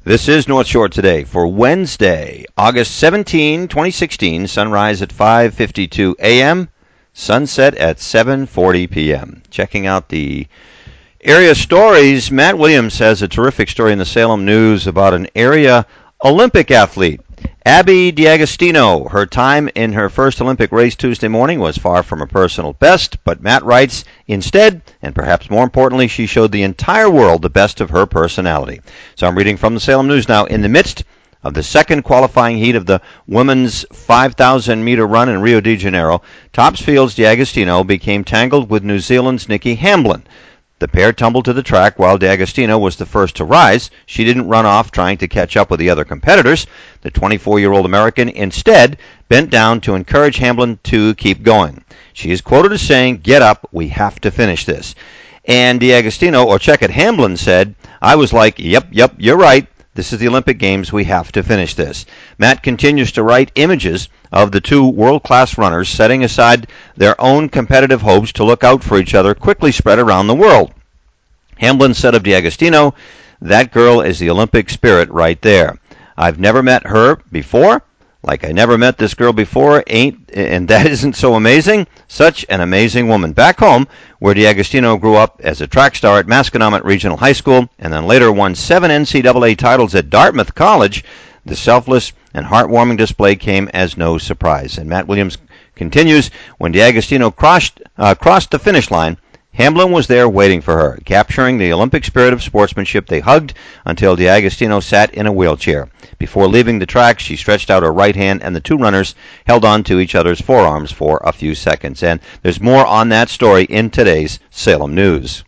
This is North Shore Today for Wednesday, August 17, 2016. Sunrise at 5:52 a.m., sunset at 7:40 p.m. Checking out the area stories, Matt Williams has a terrific story in the Salem News about an area Olympic athlete, Abby D'Agostino. Her time in her first Olympic race Tuesday morning was far from a personal best, but Matt writes, instead, and perhaps more importantly, she showed the entire world the best of her personality. So I'm reading from the Salem News now. In the midst of the second qualifying heat of the women's 5,000-meter run in Rio de Janeiro, Topsfield's D'Agostino became tangled with New Zealand's Nikki Hamblin. The pair tumbled to the track while D'Agostino was the first to rise. She didn't run off trying to catch up with the other competitors. The 24-year-old American instead bent down to encourage Hamblin to keep going. She is quoted as saying, "Get up, we have to finish this." And D'Agostino, or check it, Hamblin said, "I was like, yep, you're right. This is the Olympic Games. We have to finish this." Matt continues to write images of the two world-class runners setting aside their own competitive hopes to look out for each other quickly spread around the world. Hamblin said of D'Agostino, "That girl is the Olympic spirit right there. I've never met her before. Like I never met this girl before, and that isn't so amazing? Such an amazing woman." Back home, where D'Agostino grew up as a track star at Masconomet Regional High School, and then later won 7 NCAA titles at Dartmouth College, the selfless and heartwarming display came as no surprise. And Matt Williams continues, when D'Agostino crossed the finish line, Hamblin was there waiting for her. Capturing the Olympic spirit of sportsmanship, they hugged until D'Agostino sat in a wheelchair. Before leaving the track, she stretched out her right hand, and the two runners held on to each other's forearms for a few seconds. And there's more on that story in today's Salem News.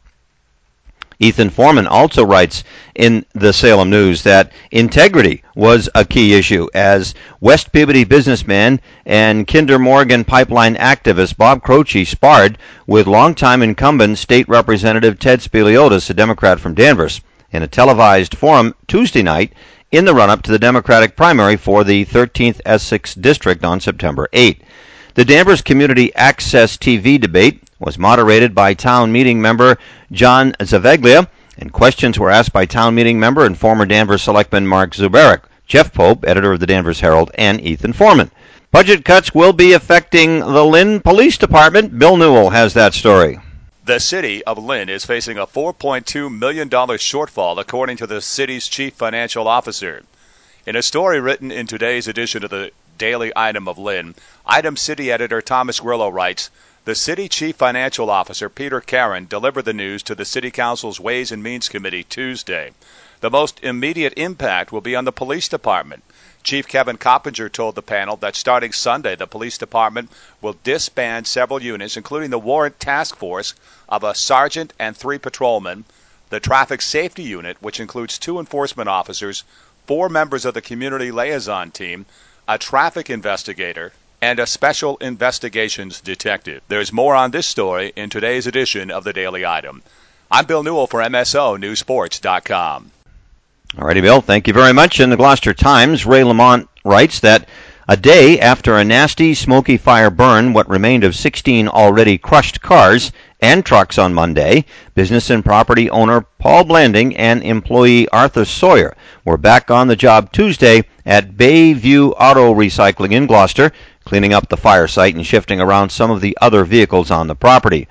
Ethan Foreman also writes in the Salem News that integrity was a key issue as West Peabody businessman and Kinder Morgan pipeline activist Bob Croce sparred with longtime incumbent State Representative Ted Spiliotis, a Democrat from Danvers, in a televised forum Tuesday night in the run-up to the Democratic primary for the 13th Essex District on September 8. The Danvers Community Access TV debate was moderated by town meeting member John Zaveglia, and questions were asked by town meeting member and former Danvers Selectman Mark Zubarek, Jeff Pope, editor of the Danvers Herald, and Ethan Foreman. Budget cuts will be affecting the Lynn Police Department. Bill Newell has that story. The city of Lynn is facing a $4.2 million shortfall, according to the city's chief financial officer. In a story written in today's edition of the Daily Item of Lynn, Item City editor Thomas Grillo writes, the city chief financial officer, Peter Caron, delivered the news to the City Council's Ways and Means Committee Tuesday. The most immediate impact will be on the police department. Chief Kevin Coppinger told the panel that starting Sunday, the police department will disband several units, including the warrant task force of a sergeant and 3 patrolmen, the traffic safety unit, which includes 2 enforcement officers, 4 members of the community liaison team, a traffic investigator, and a special investigations detective. There's more on this story in today's edition of the Daily Item. I'm Bill Newell for MSONewsports.com. All righty, Bill. Thank you very much. In the Gloucester Times, Ray Lamont writes that a day after a nasty, smoky fire burned what remained of 16 already crushed cars and trucks on Monday, business and property owner Paul Blanding and employee Arthur Sawyer were back on the job Tuesday at Bayview Auto Recycling in Gloucester, cleaning up the fire site and shifting around some of the other vehicles on the property.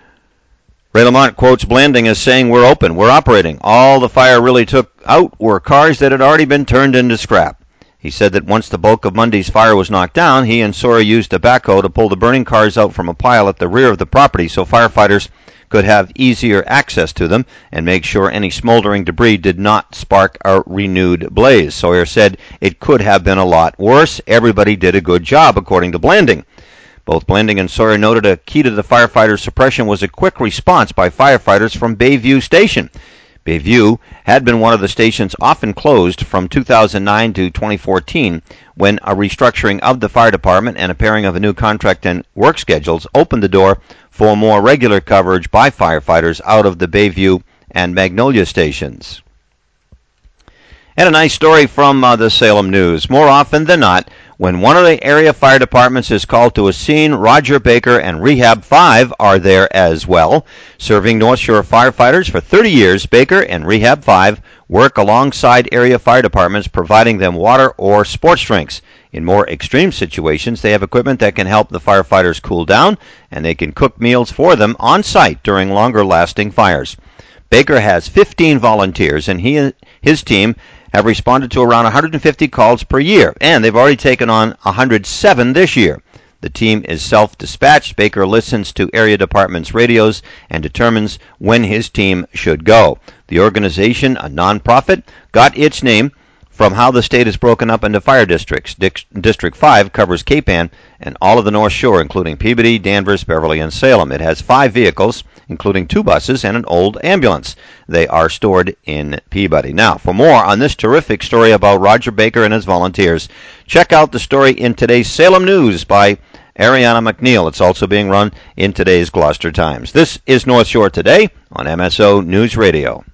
Ray Lamont quotes Blanding as saying, "We're open, we're operating. All the fire really took out were cars that had already been turned into scrap." He said that once the bulk of Monday's fire was knocked down, he and Sawyer used a backhoe to pull the burning cars out from a pile at the rear of the property so firefighters could have easier access to them and make sure any smoldering debris did not spark a renewed blaze. Sawyer said it could have been a lot worse. Everybody did a good job, according to Blanding. Both Blanding and Sawyer noted a key to the firefighters' suppression was a quick response by firefighters from Bayview Station. Bayview had been one of the stations often closed from 2009 to 2014 when a restructuring of the fire department and a pairing of a new contract and work schedules opened the door for more regular coverage by firefighters out of the Bayview and Magnolia stations. And a nice story from the Salem News. More often than not, When one of the area fire departments is called to a scene, Roger Baker and Rehab 5 are there as well. Serving North Shore firefighters for 30 years, Baker and Rehab 5 work alongside area fire departments, providing them water or sports drinks. In more extreme situations, they have equipment that can help the firefighters cool down, and they can cook meals for them on site during longer-lasting fires. Baker has 15 volunteers, and his team have responded to around 150 calls per year, and they've already taken on 107 this year. The team is self-dispatched. Baker listens to area departments' radios and determines when his team should go. The organization, a nonprofit, got its name from how the state is broken up into fire districts. District 5 covers Cape Ann and all of the North Shore, including Peabody, Danvers, Beverly, and Salem. It has 5 vehicles, including 2 buses and an old ambulance. They are stored in Peabody. Now, for more on this terrific story about Roger Baker and his volunteers, check out the story in today's Salem News by Ariana McNeil. It's also being run in today's Gloucester Times. This is North Shore Today on MSO News Radio.